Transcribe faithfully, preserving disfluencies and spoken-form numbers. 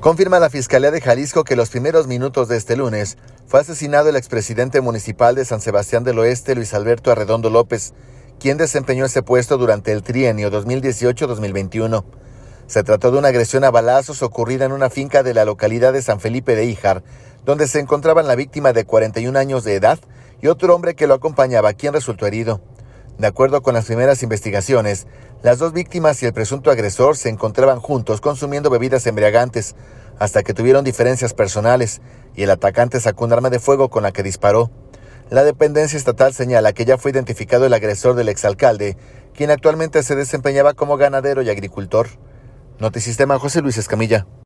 Confirma la Fiscalía de Jalisco que los primeros minutos de este lunes fue asesinado el expresidente municipal de San Sebastián del Oeste, Luis Alberto Arredondo López, quien desempeñó ese puesto durante el trienio dos mil dieciocho a dos mil veintiuno. Se trató de una agresión a balazos ocurrida en una finca de la localidad de San Felipe de Híjar, donde se encontraban la víctima de cuarenta y un años de edad y otro hombre que lo acompañaba, quien resultó herido. De acuerdo con las primeras investigaciones, las dos víctimas y el presunto agresor se encontraban juntos consumiendo bebidas embriagantes, hasta que tuvieron diferencias personales y el atacante sacó un arma de fuego con la que disparó. La dependencia estatal señala que ya fue identificado el agresor del exalcalde, quien actualmente se desempeñaba como ganadero y agricultor. Notisistema, José Luis Escamilla.